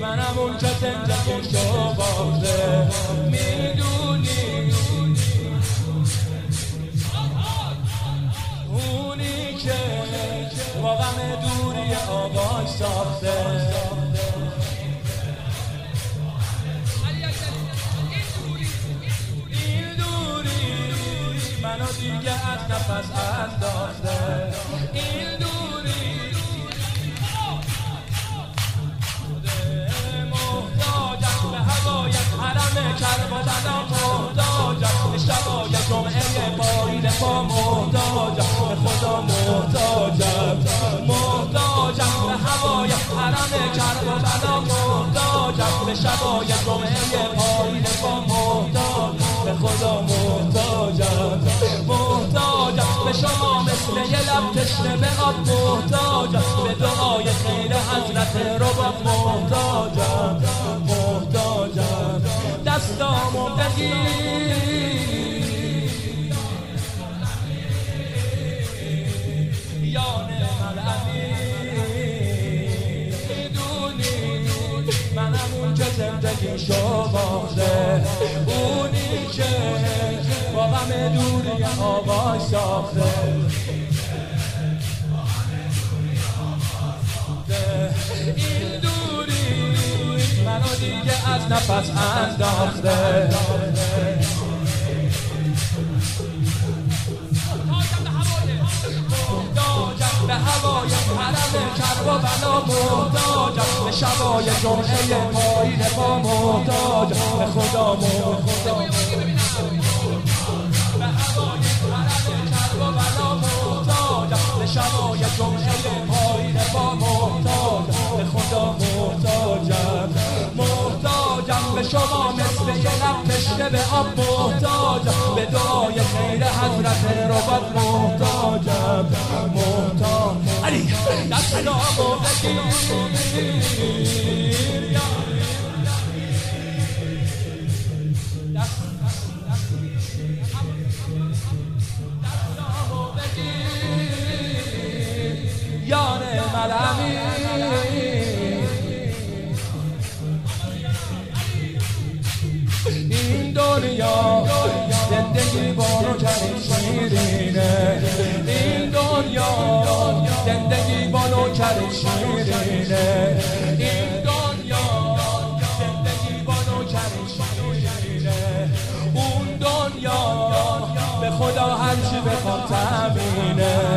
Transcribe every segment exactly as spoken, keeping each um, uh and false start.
منم اون که زندگیشو باخته میدونی اونی که با غم دوری آقای ساخته این دوری منو دیگه از نفس انداخته این دوری محتاجم به هوایت حرم کربلا محتاجم به شبای جمعه پایین پا محتاجم به خدا محتاجم محتاجم به هوایت حرم کربلا محتاجم به شبای جمعه پایین پا محتاجم به خدا محتاجم محتاجم به شما مثل یه لب تشنه به آب محتاجم به دعای خیر حضرت ربات محتاجم محتاجم دستامو بگیر یا نعم الامین میدونی منم اون که زندگیشو باخته اونی که با غم دوری آقای ساخته این دوری منو دیگه از نفس انداخته محتاجم به هوای حرم کربلا محتاجم به شبای جمعه پایین پا محتاجم به خدا محتاجم به هوای حرم کربلا محتاجم به شبای جمعه پایین پا محتاجم به خدا محتاجم محتاجم به شما مثل یه لب تشنه به آب محتاجم به دعای خیر حضرت ربات محتاجم محتاج علی دستامو بگیر دستامو بگیر یا نعم الامین این دنیا زندگی با نوکری شیرینه این دنیا زندگی با نوکری شیرینه این دنیا زندگی با نوکری شیرینه اون دنیا به خدا هرچی بخوام تامینه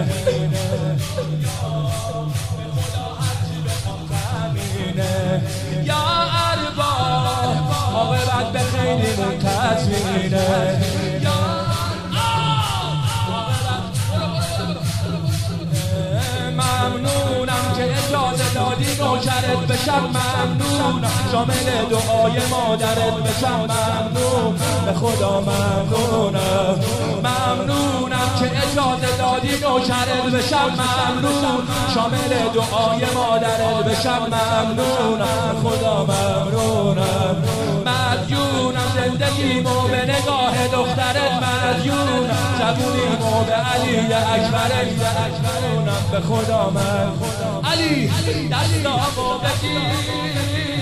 یا ارباب عاقبت به خیلیمون تضمینه ممنونم که اجازه دادی نوکرت بشم ممنونم شامل دعای مادرت بشم ممنون به خدا ممنونم ممنونم که اجازه دادی نوکرت بشم ممنون شامل دعای مادرت بشم ممنونم خدا ممنونم مدیونم زندگیمو به نگاه دخترت مدیونم زبونیمو به علی اکبرت مدیونم به خدا من علی دستامو بگیر